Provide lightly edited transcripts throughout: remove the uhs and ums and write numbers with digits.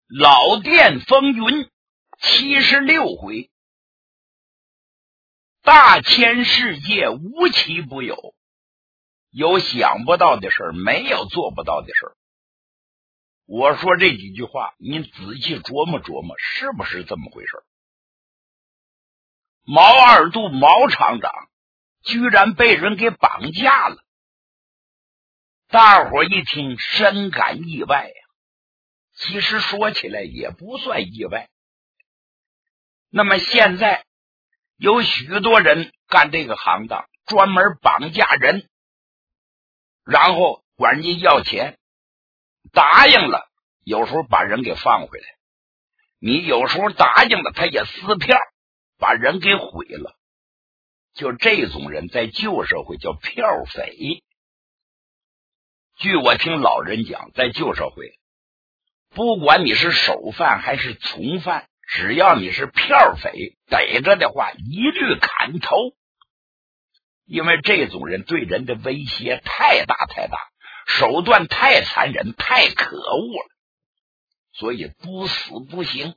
老店风云76回，大千世界无奇不有，有想不到的事儿，没有做不到的事儿。我说这几句话，您仔细琢磨琢磨，是不是这么回事？毛二度毛厂长居然被人给绑架了，大伙一听深感意外呀。其实说起来也不算意外。那么现在有许多人干这个行当，专门绑架人，然后管人要钱，答应了有时候把人给放回来，你有时候答应了他也撕票，把人给毁了。就这种人在旧社会叫票匪。据我听老人讲，在旧社会不管你是首犯还是从犯，只要你是票匪，逮着的话一律砍头。因为这种人对人的威胁太大太大，手段太残忍太可恶了，所以不死不行。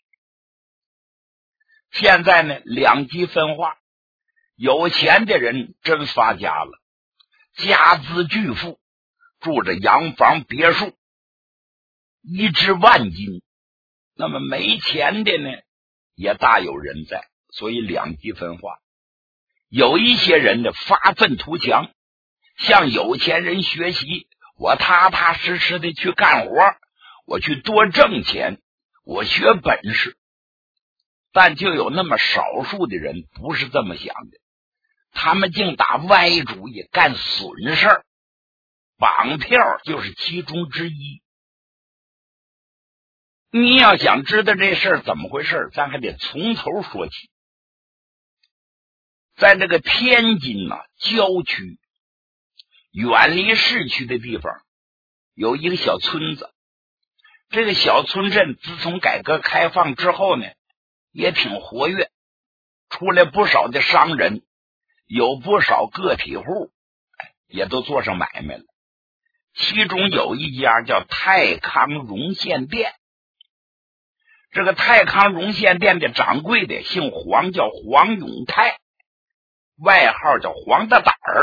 现在呢，两极分化，有钱的人真发家了，家资巨富，住着洋房别墅，一掷万金。那么没钱的呢，也大有人在，所以两极分化。有一些人呢发愤图强，向有钱人学习，我踏踏实实的去干活，我去多挣钱，我学本事。但就有那么少数的人不是这么想的，他们竟打歪主意，干损事儿，绑票就是其中之一。你要想知道这事儿怎么回事，咱还得从头说起。在这个天津郊区远离市区的地方，有一个小村子。这个小村镇自从改革开放之后呢，也挺活跃，出来不少的商人，有不少个体户，也都做上买卖了。其中有一家叫泰康绒线店。这个泰康绒线店的掌柜的姓黄，叫黄永泰，外号叫黄大胆儿。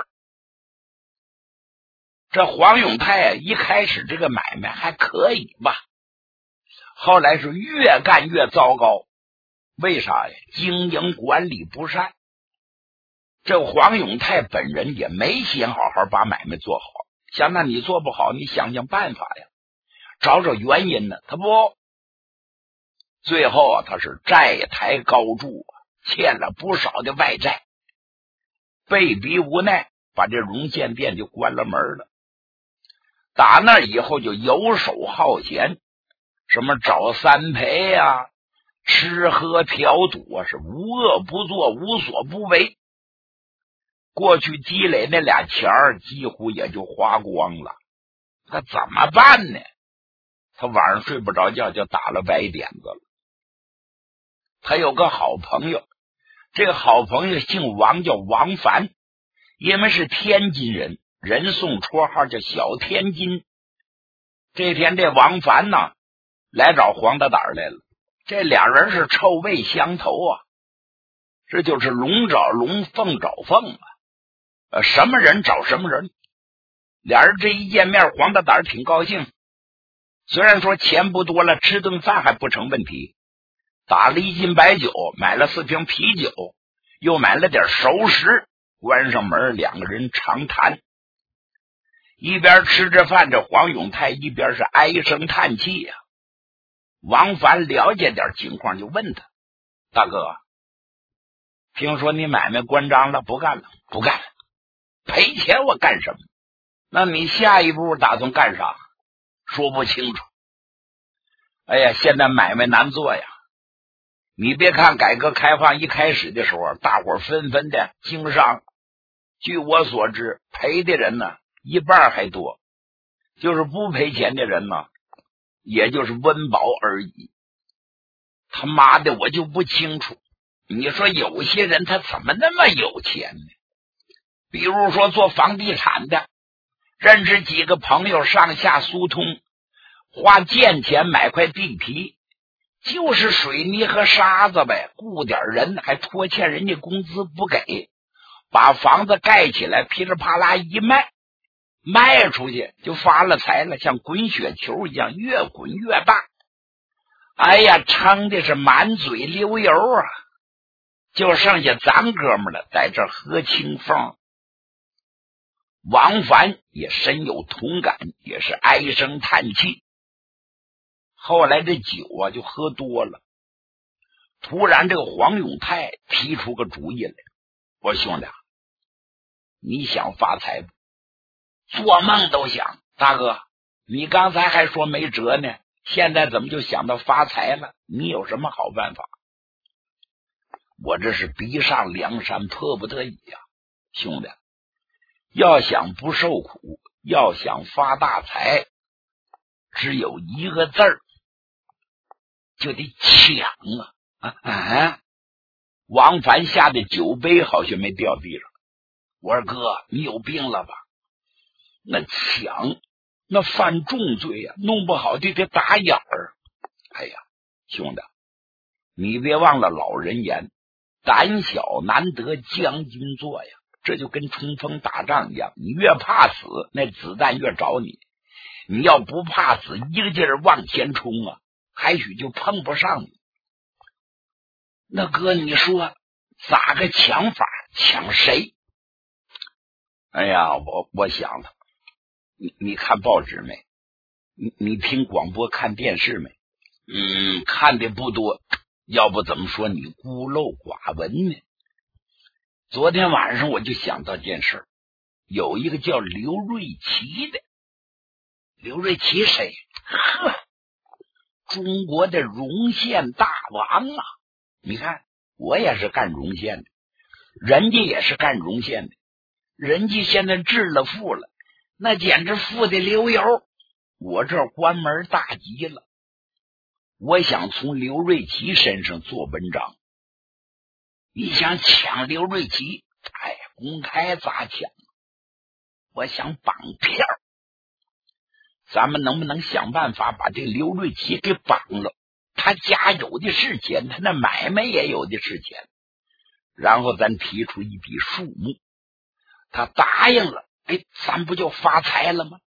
这黄永泰一开始这个买卖还可以吧，后来是越干越糟糕。为啥呀？经营管理不善。这黄永泰本人也没先好好把买卖做好，想那你做不好，你想想办法呀，找找原因呢。他不，最后他是债台高筑，欠了不少的外债，被逼无奈，把这绒线店就关了门了。打那以后就游手好闲，什么找三陪呀，吃喝嫖赌是无恶不作，无所不为。过去积累那俩钱儿几乎也就花光了，他怎么办呢？他晚上睡不着觉，就打了歪点子了。他有个好朋友，这个好朋友姓王，叫王凡，因为是天津人，人送绰号叫小天津。这天这王凡来找黄大胆来了，这俩人是臭味相投啊，这就是龙找龙，凤找凤什么人找什么人。俩人这一见面，黄大胆挺高兴，虽然说钱不多了，吃顿饭还不成问题，打了1斤白酒，买了4瓶啤酒，又买了点熟食，关上门，两个人长谈。一边吃着饭，这黄永泰一边是唉声叹气呀。王凡了解点情况，就问他：大哥，听说你买卖关张了，不干了？不干了。赔钱我干什么？那你下一步打算干啥？说不清楚。哎呀，现在买卖难做呀。你别看改革开放一开始的时候，大伙纷纷的经商，据我所知，赔的人一半还多，就是不赔钱的人也就是温饱而已。他妈的，我就不清楚，你说有些人他怎么那么有钱呢？比如说做房地产的，认识几个朋友上下疏通， 花贱钱买块地皮，就是水泥和沙子呗，雇点人还拖欠人家工资不给，把房子盖起来，噼里啪啦一卖，卖出去就发了财了，像滚雪球一样越滚越大。哎呀，撑的是满嘴流油啊！就剩下咱哥们了，在这喝清风。王凡也深有同感，也是唉声叹气。后来这酒啊就喝多了，突然这个黄永泰提出个主意来，我说兄弟，你想发财不？做梦都想。大哥，你刚才还说没辙呢，现在怎么就想到发财了？你有什么好办法？我这是逼上梁山，迫不得已呀，兄弟，要想不受苦，要想发大财，只有一个字儿，就得抢啊！王凡下的酒杯好像没掉地上。我说哥，你有病了吧？那抢那犯重罪呀，弄不好就得打眼儿。哎呀，兄弟，你别忘了老人言，胆小难得将军做呀。这就跟冲锋打仗一样，你越怕死，那子弹越找你。你要不怕死，一个劲儿往前冲啊，还许就碰不上你。那哥，你说咋个抢法？抢谁？哎呀，我想了，你看报纸没？你听广播看电视没？看的不多，要不怎么说你孤陋寡闻呢？昨天晚上我就想到件事，有一个叫刘瑞琦的。刘瑞琦谁？呵，中国的绒线大王啊！你看，我也是干绒线的，人家也是干绒线的，人家现在致了富了，那简直富的流油。我这关门大吉了，我想从刘瑞琦身上做文章。你想抢刘瑞琦？哎呀，公开咋抢？我想绑票，咱们能不能想办法把这刘瑞琦给绑了？他家有的是钱，他那买卖也有的是钱，然后咱提出一笔数目，他答应了，哎，咱不就发财了吗？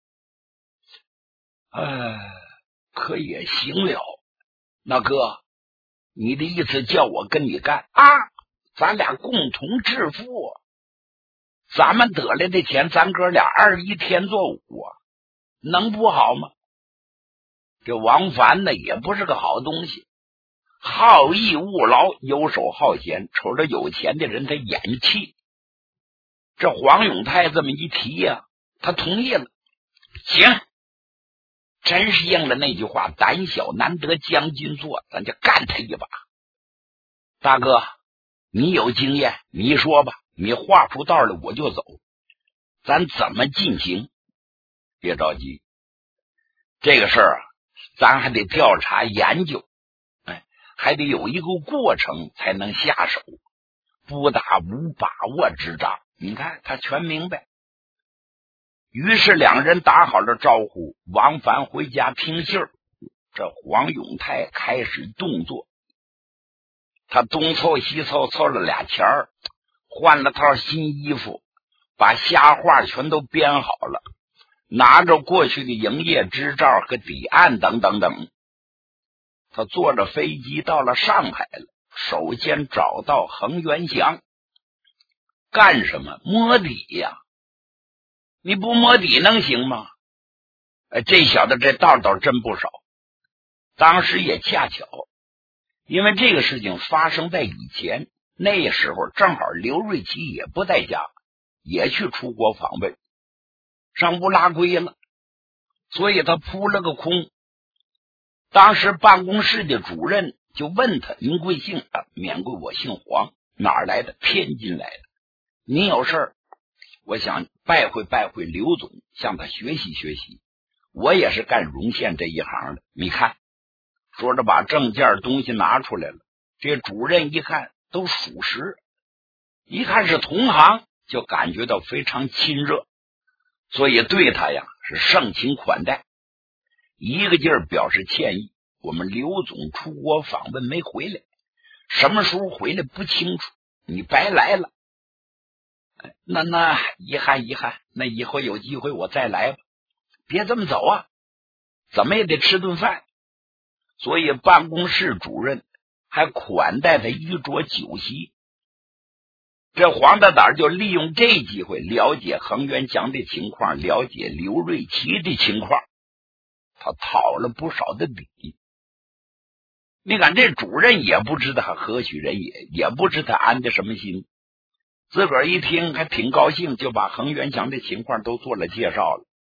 可也行了。那哥，你的意思叫我跟你干啊？咱俩共同致富，咱们得来的钱，咱哥俩21天作5啊，能不好吗？这王凡呢也不是个好东西，好逸恶劳，游手好闲，瞅着有钱的人他眼气。这黄永泰这么一提呀，他同意了。行，真是应了那句话，胆小难得将军做，咱就干他一把。大哥，你有经验，你说吧，你画出道来我就走，咱怎么进行？别着急，这个事儿啊，咱还得调查研究，还得有一个过程才能下手，不打无把握之仗。你看他全明白。于是两人打好了招呼，王凡回家听信儿，这黄永泰开始动作。他东凑西凑，凑了俩钱儿，换了套新衣服，把瞎话全都编好了，拿着过去的营业执照和底案等等等，他坐着飞机到了上海了。首先找到恒源祥，干什么？摸底呀！你不摸底能行吗？这小子这道真不少。当时也恰巧，因为这个事情发生在以前，那时候正好刘瑞琦也不在家，也去出国访问，上乌拉圭了，所以他扑了个空。当时办公室的主任就问他：您贵姓啊？免贵，我姓黄。哪儿来的？天津来的。您有事儿？我想拜会刘总，向他学习学习，我也是干绒线这一行的。你看，说着把证件东西拿出来了。这主任一看都属实，一看是同行，就感觉到非常亲热，所以对他呀是盛情款待。 一个劲儿表示歉意。我们刘总出国访问没回来，什么时候回来不清楚，你白来了。那遗憾，那以后有机会我再来吧。别这么走啊，怎么也得吃顿饭。所以办公室主任还款待他一桌酒席。这黄大胆就利用这机会了解恒源祥的情况，了解刘瑞琦的情况，他讨了不少的底。你看这主任也不知他何许人也不知他安的什么心，自个儿一听还挺高兴，就把恒源祥的情况都做了介绍了。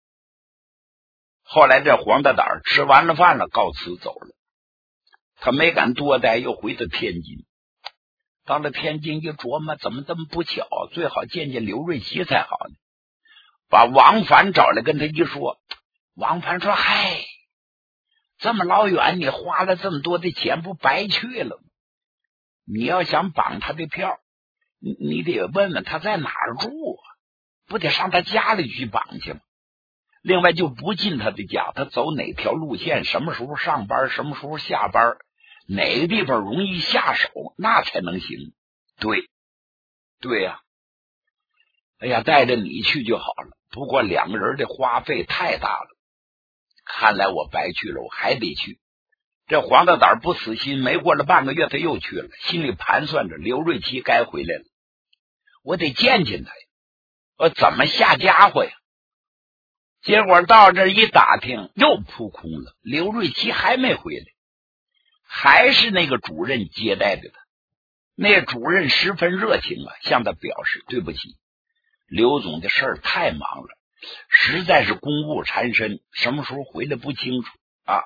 后来这黄大胆吃完了饭了，告辞走了。他没敢多待，又回到天津。到了天津一琢磨，怎么这么不巧，最好见见刘瑞琦才好呢。把王凡找来跟他一说，王凡说：嗨，这么老远你花了这么多的钱不白去了吗？你要想绑他的票，你得问问他在哪儿住啊，不得上他家里去绑去吗？另外就不进他的家，他走哪条路线，什么时候上班，什么时候下班，哪个地方容易下手，那才能行。对呀，哎呀，带着你去就好了，不过两个人的花费太大了，看来我白去了，我还得去。这黄大胆不死心，没过了半个月他又去了，心里盘算着刘瑞琦该回来了，我得见见他呀，我怎么下家伙呀？结果到这一打听，又扑空了，刘瑞琦还没回来，还是那个主任接待的他。那主任十分热情啊，向他表示对不起，刘总的事儿太忙了，实在是公务缠身，什么时候回来不清楚啊。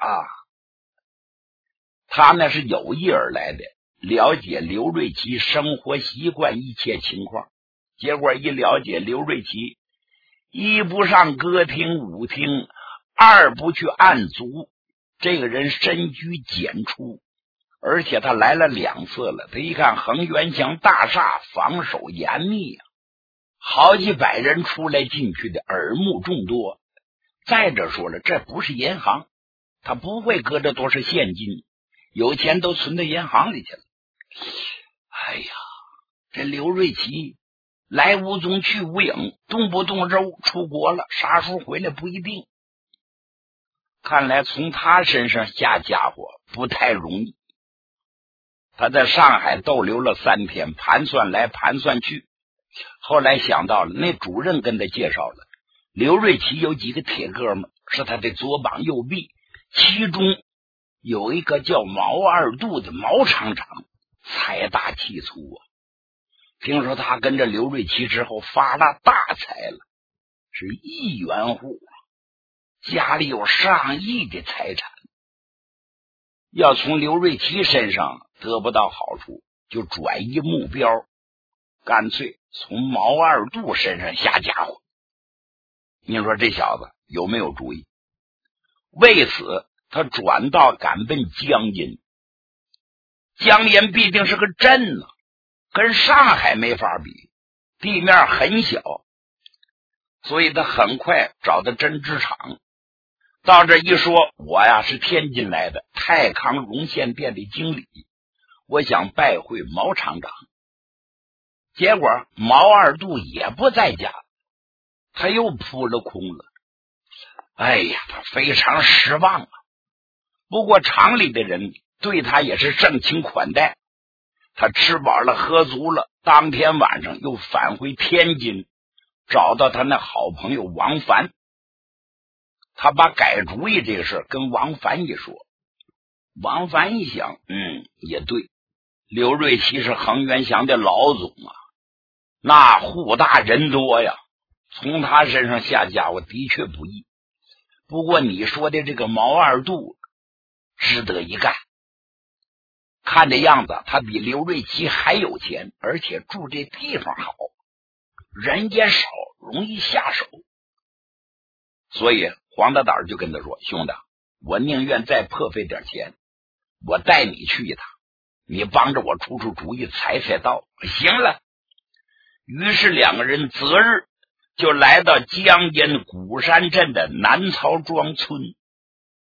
他那是有意而来的，了解刘瑞琦生活习惯一切情况。结果一了解刘瑞琦，一不上歌厅舞厅，二不去暗足，这个人深居简出，而且他来了2次了。他一看恒源祥大厦防守严密啊，好几百人出来进去的，耳目众多。再者说了，这不是银行，他不会搁着多少现金，有钱都存到银行里去了。哎呀，这刘瑞琦来无踪去无影，动不动就出国了，啥时候回来不一定。看来从他身上下家伙不太容易。他在上海逗留了3天，盘算来盘算去，后来想到了那主任跟他介绍了刘瑞琦有几个铁哥们是他的左膀右臂，其中有一个叫毛二度的毛厂长，财大气粗啊。听说他跟着刘瑞琦之后发了大财了，是亿元户，家里有上亿的财产。要从刘瑞琦身上得不到好处，就转移目标，干脆从毛二度身上下家伙。你说这小子有没有主意？为此他转道赶奔江阴。江阴必定是个镇呢，跟上海没法比，地面很小，所以他很快找到针织厂。到这一说，我呀是天津来的泰康绒线店的经理，我想拜会毛厂长。结果毛二度也不在家，他又扑了空了。哎呀，他非常失望啊。不过厂里的人对他也是盛情款待，他吃饱了喝足了，当天晚上又返回天津，找到他那好朋友王凡。他把改主意这个事跟王凡一说，王凡一想，也对，刘瑞琦是恒源祥的老总啊，那户大人多呀，从他身上下家伙的确不易。不过你说的这个毛二度值得一干，看这样子他比刘瑞琦还有钱，而且住这地方好，人家少，容易下手。所以黄大胆就跟他说，兄弟，我宁愿再破费点钱，我带你去一趟，你帮着我出出主意，踩道。行了。于是两个人择日就来到江阴鼓山镇的南曹庄村。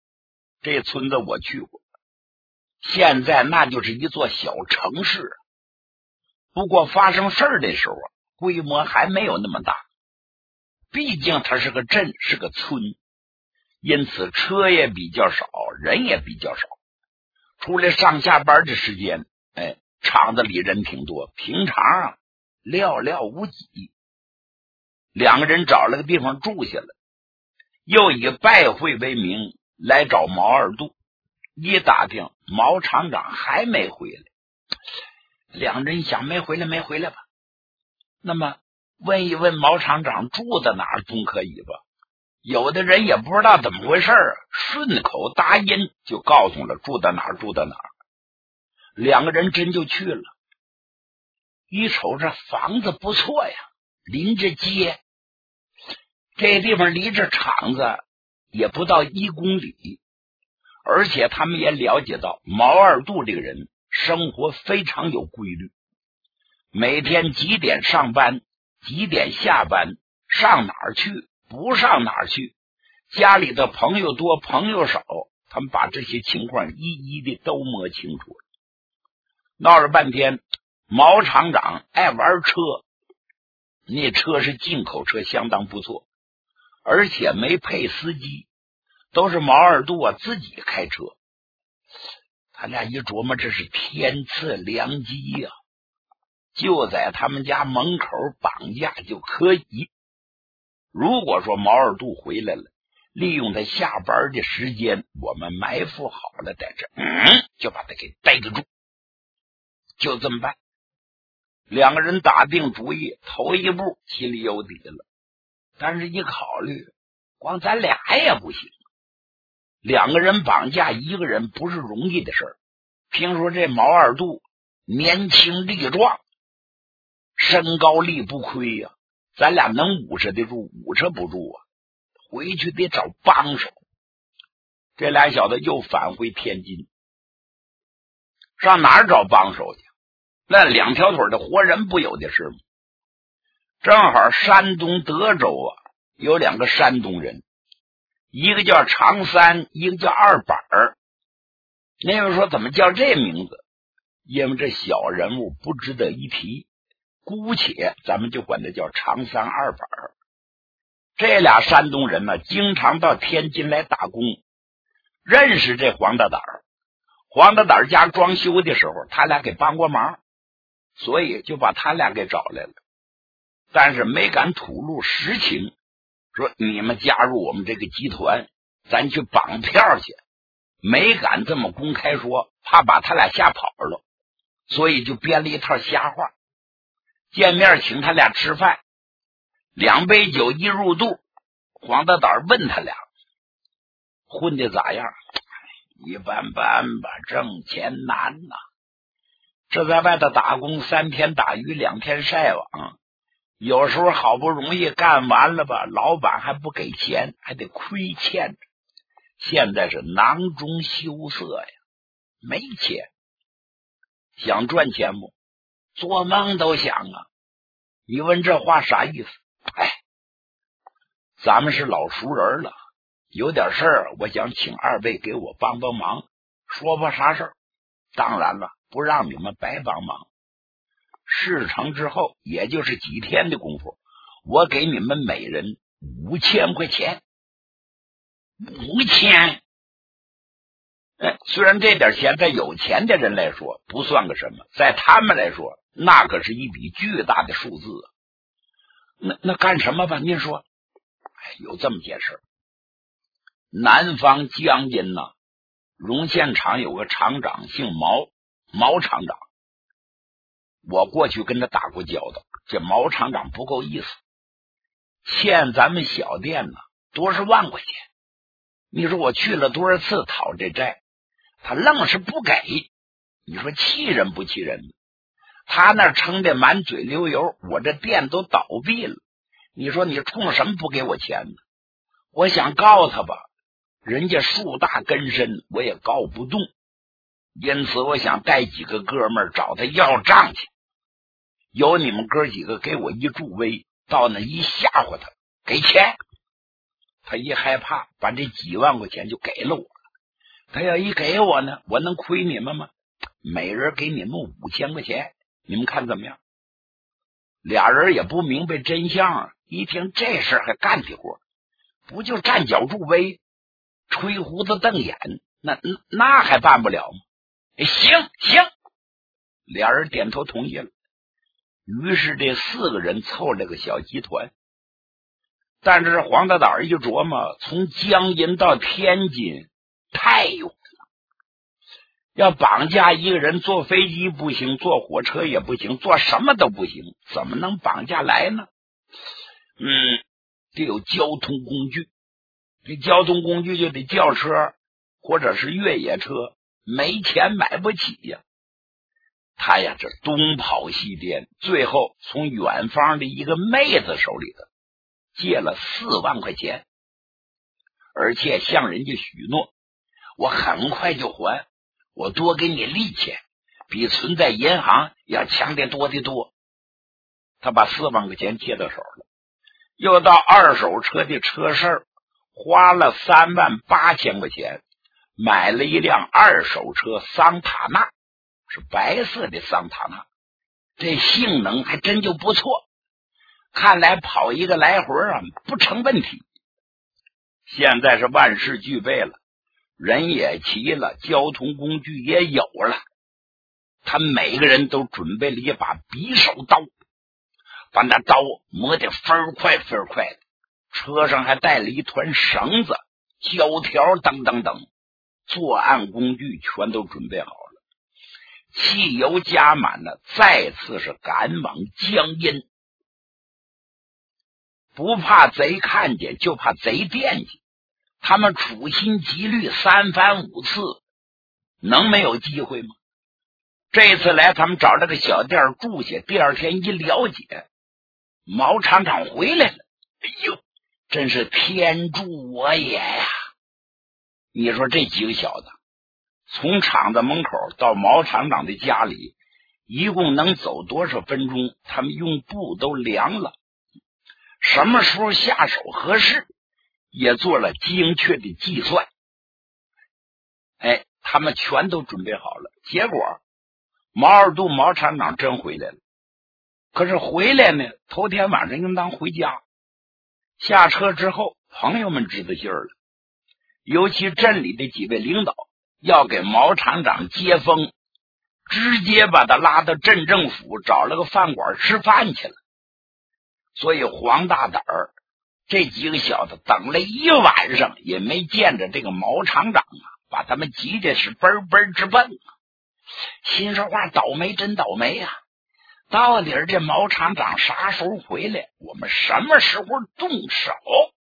这村子我去过，现在那就是一座小城市，不过发生事儿的时候规模还没有那么大，毕竟它是个镇，是个村，因此车也比较少，人也比较少，除了上下班的时间，厂子里人挺多，平常寥寥无几。两个人找了个地方住下了，又以拜会为名来找毛二度，一打听毛厂长还没回来，两人想没回来吧，那么问一问毛厂长住在哪儿总可以吧。有的人也不知道怎么回事顺口答应就告诉了住在哪儿。两个人真就去了，一瞅这房子不错呀，临着街，这地方离这厂子也不到1公里，而且他们也了解到毛二度这个人生活非常有规律，每天几点上班，几点下班，上哪儿去，不上哪儿去，家里的朋友多朋友少，他们把这些情况一一的都摸清楚了。闹了半天，毛厂长爱玩车，那车是进口车，相当不错，而且没配司机，都是毛二度自己开车。他俩一琢磨，这是天赐良机呀，就在他们家门口绑架就可以。如果说毛二度回来了，利用他下班的时间，我们埋伏好了在这，就把他给逮得住。就这么办，两个人打定主意，头一步心里有底了，但是一考虑，光咱俩也不行，两个人绑架一个人不是容易的事儿。听说这毛二度年轻力壮，身高力不亏呀，咱俩能捂着得住，捂着不住啊，回去得找帮手。这俩小子又返回天津，上哪儿找帮手去？那两条腿的活人不有的是吗？正好山东德州有两个山东人，一个叫常三，一个叫二板儿。那位说怎么叫这名字？因为这小人物不值得一提，姑且咱们就管他叫常三二板儿。这俩山东人呢，经常到天津来打工，认识这黄大胆儿。黄大胆儿家装修的时候，他俩给帮过忙，所以就把他俩给找来了，但是没敢吐露实情，说你们加入我们这个集团，咱去绑票去，没敢这么公开说，怕把他俩吓跑了，所以就编了一套瞎话。见面请他俩吃饭，2杯酒一入肚，黄大胆问他俩混的咋样？一般般吧，挣钱难呐。这在外头打工，3天打鱼2天晒网，有时候好不容易干完了吧，老板还不给钱，还得亏欠。现在是囊中羞涩呀，没钱。想赚钱不？做梦都想啊。你问这话啥意思？咱们是老熟人了，有点事儿，我想请2位给我帮帮忙，说吧啥事儿？当然了，不让你们白帮忙。事成之后，也就是几天的功夫，我给你们每人5000块钱。5000？虽然这点钱在有钱的人来说不算个什么，在他们来说，那可是一笔巨大的数字啊。那干什么吧？您说。有这么件事，南方江阴绒线厂有个厂长姓毛，毛厂长。我过去跟他打过交道，这毛厂长不够意思，欠咱们小店多少万块钱。你说我去了多少次讨这债，他愣是不给。你说气人不气人？他那撑得满嘴流油，我这店都倒闭了，你说你冲什么不给我钱呢？我想告他吧，人家树大根深，我也告不动。因此我想带几个哥们儿找他要账去，有你们哥几个给我一助威，到那一吓唬他，给钱。他一害怕，把这几万块钱就给了我。 他要一给我呢，我能亏你们吗？每人给你们5000块钱，你们看怎么样？俩人也不明白真相啊，一听这事还干的活，不就站脚助威，吹胡子瞪眼，那还办不了吗？行，俩人点头同意了。于是这4个人凑了个小集团。但是黄大胆一琢磨，从江阴到天津太远了，要绑架一个人，坐飞机不行，坐火车也不行，坐什么都不行，怎么能绑架来呢？得有交通工具，这交通工具就得轿车或者是越野车，没钱买不起呀。他呀，这东跑西颠，最后从远方的一个妹子手里头借了4万块钱，而且向人家许诺，我很快就还，我多给你利钱，比存在银行要强得多得多。他把4万块钱借到手了，又到二手车的车市花了38000块钱，买了一辆二手车桑塔纳，是白色的桑塔纳，这性能还真就不错，看来跑一个来回啊不成问题。现在是万事俱备了，人也齐了，交通工具也有了，他每个人都准备了一把匕首刀，把那刀磨得分快的，车上还带了一团绳子、胶条等，作案工具全都准备好了，汽油加满了，再次是赶往江阴。不怕贼看见，就怕贼惦记，他们处心积虑3番5次，能没有机会吗？这次来他们找了个小店住下，第二天一了解，毛厂长回来了。哎呦，真是天助我也呀！你说这几个小子从厂子门口到毛厂长的家里一共能走多少分钟，他们用步都量了，什么时候下手合适也做了精确的计算。他们全都准备好了，结果毛二度毛厂长真回来了。可是回来呢，头天晚上应当回家，下车之后朋友们知道信儿了，尤其镇里的几位领导要给毛厂长接风，直接把他拉到镇政府找了个饭馆吃饭去了。所以黄大胆儿这几个小子等了一晚上也没见着这个毛厂长啊，把他们急的是奔奔直奔啊。心说话，倒霉真倒霉啊，到底这毛厂长啥时候回来，我们什么时候动手。